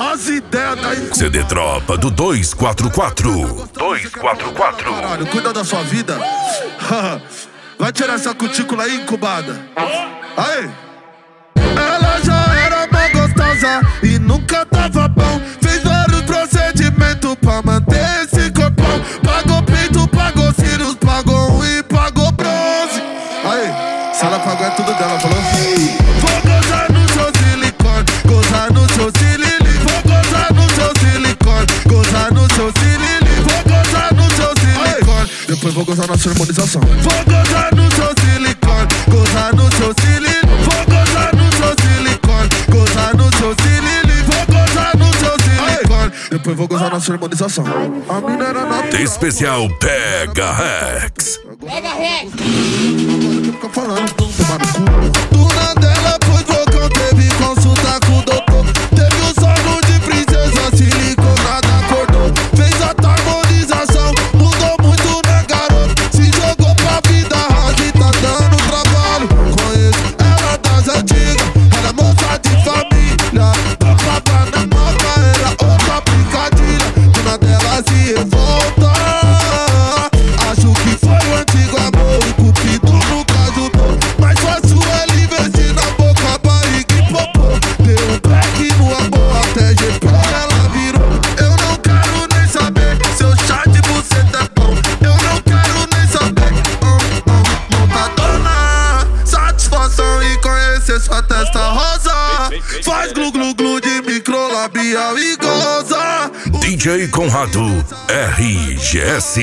as ideias da CD Tropa do 244. 244. Caralho, cuida da sua vida. Vai tirar essa cutícula aí, incubada. Aí. Ela já era mais gostosa e nunca tava bom. Fez vários procedimentos pra manter esse corpão. Pagou peito, pagou cílios, pagou e pagou bronze. Aí, se ela pagou é tudo dela, falou. Vou gozar no seu silicone, gozar no seu silicone. Vou gozar no seu silicone, gozar no seu silicone. Vou gozar no seu silicone. Depois vou gozar na sua harmonização. Vou gozar no seu silicone, gozar no seu silicone. Vou gozar no seu silicone, gozar no seu silicone. Vou gozar no seu silicone. Depois vou gozar na sua harmonização. A mina era natural. Especial Pega Rex. Pega Rex. Fica falando, tomar no cu. Duna dela pôs bocão, teve consulta com o doutor. Teve um sono de princesa, se ligou, nada acordou. Fez a harmonização, mudou muito, né, garoto? Se jogou pra vida rasa e tá dando trabalho. Conheço ela das antigas, era moça de família. Tava na moda, era outra brincadeira. Duna dela se revolta. Acho que foi o antigo amor, o cupido no caso do. Mas fácil ele investir na boca, barriga e popô. Deu um crack no amor, até GP ela virou. Eu não quero nem saber, seu chá de buceta é bom. Eu não quero nem saber, montadona. Satisfação em conhecer sua testa rosa. Faz glu glu glu de microlabial e goza. DJ Conrado RGS.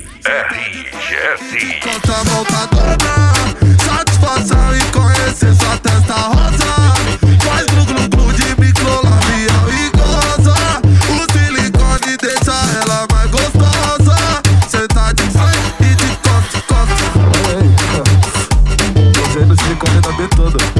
RGS. Conta montadona, satisfação em conhecer sua testa rosa. Faz glu glu glu de microlabial e goza. O silicone deixa ela mais gostosa. Cê tá de frente e de costa, costa. Gozei no silicone da B toda.